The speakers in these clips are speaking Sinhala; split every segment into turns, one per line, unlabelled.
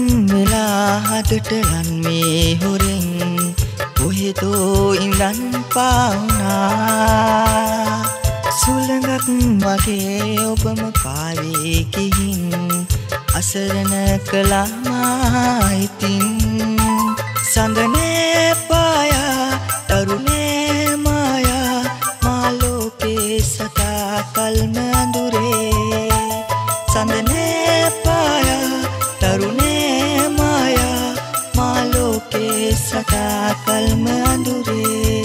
වෙලා හදට ලන් මේ හොරෙන් කොහෙදෝ ඉඳන් පාවුනා සුළඟක් වගේ ඔබම පාවේ ගිහින් අසරණ කළා ඉතින් සඳනේ පායා තරුණේ මායා මා ලෝකේ සදා කල්ම අඳුරේ සඳනේ පායා තරුණේ මායා මා ලෝකේ සදා කල්ම අඳුරේ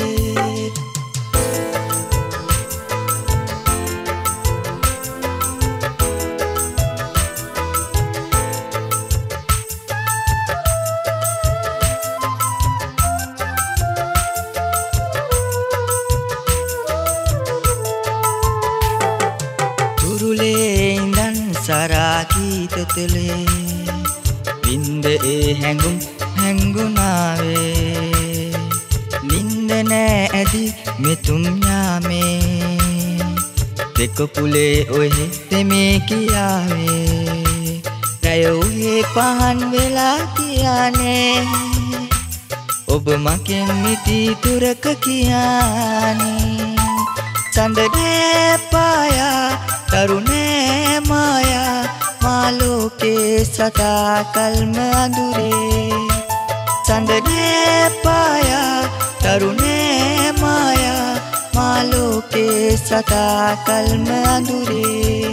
සරාගීතතලේ වින්ද ඒ හැඟුම් හැඟුණාවේ නින්ද නෑ ඇදි මෙතුම් යාමේ දෙකපුලේ ඔහෙ තෙමේ කියාවේ රැය ඔහේ පහන් වෙලා කියානේ ඔබ මගෙන් මිටි තුරක කියානේ සඳනේ පායා තරුණේ මායා මා ලෝකේ සදා කල්ම අඳුරේ සඳනේ පායා තරුණේ මායා මා ලෝකේ සදා කල්ම අඳුරේ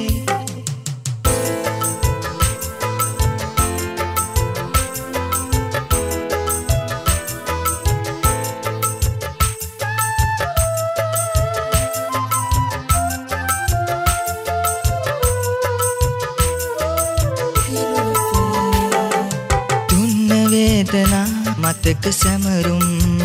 මතක සැමරුම්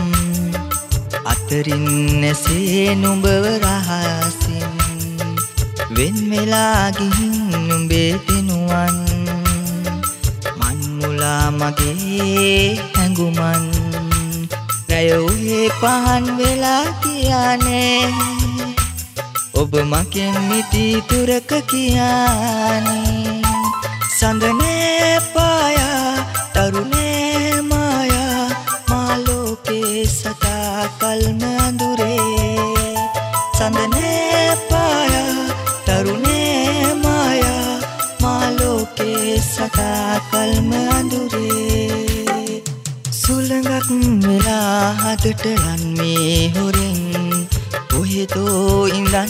අතරින් නැසේ නුඹව රහසින් වෙන් වෙලා ගිහින් නුඹේ දෙනුවන් මන් මුලා මගේ හැඟුමන් රැය ඔහේ පහන් වෙලා කියානේ ඔබ මගෙන් මිටි තුරක කියානේ සඳනේ පායා තරුණේ මායා මා ලෝකේ සදා කල්ම අඳුරේ සඳනේ පායා තරුණේ මායා මා ලෝකේ සදා කල්ම අඳුරේ සුළඟක් වෙලා හදට ලන් මේ හොරෙන් කොහෙදෝ ඉඳන්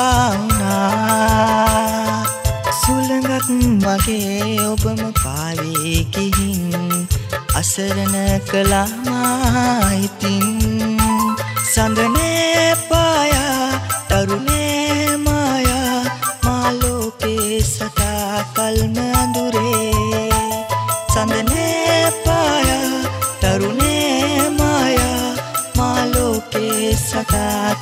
පාවුනා සුළඟක් වගේ ඔබම පාවේ ගිහින් අසරණ කළා ඉතින් සඳනේ පායා තරුණේ මායා මා ලෝකේ සදා කල්ම අඳුරේ සඳනේ පායා තරුණේ මායා මා ලෝකේ සදා